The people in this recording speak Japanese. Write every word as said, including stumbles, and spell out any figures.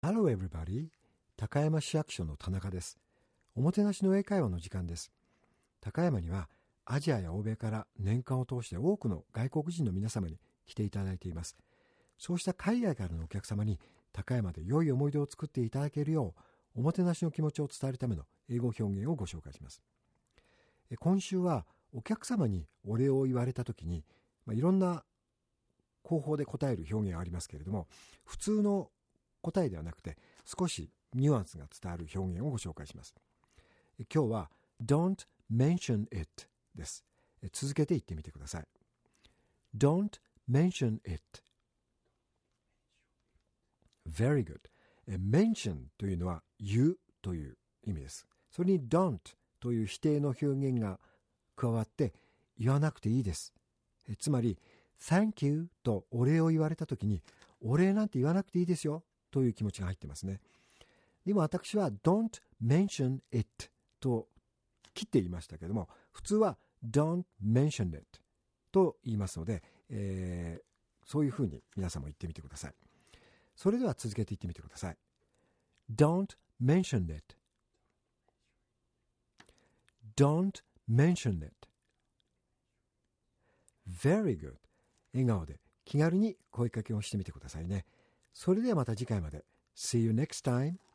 Hello everybody. 高山市役所の田中です。おもてなしの英会話の時間です。高山にはアジアや欧米から年間を通して多くの外国人の皆様に来ていただいています。そうした海外からのお客様に高山で良い思い出を作っていただけるよう、おもてなしの気持ちを伝えるための英語表現をご紹介します。今週はお客様にお礼を言われたときに、まあ、いろんな方法で答える表現がありますけれども、普通の答えではなくて少しニュアンスが伝わる表現をご紹介します。今日は Don't mention it です。続けて言ってみてください。 Don't mention it. Very good. mention というのは言うという意味です。それに don't という否定の表現が加わって言わなくていいです。つまり Thank you とお礼を言われたときにお礼なんて言わなくていいですよという気持ちが入ってますね。でも私は Don't mention it と切って言いましたけども、普通は Don't mention it と言いますので、えー、そういうふうに皆さんも言ってみてください。それでは続けて言ってみてください。 Don't mention it. Don't mention it. Very good. 笑顔で気軽に声かけをしてみてくださいね。それではまた次回まで。See you next time.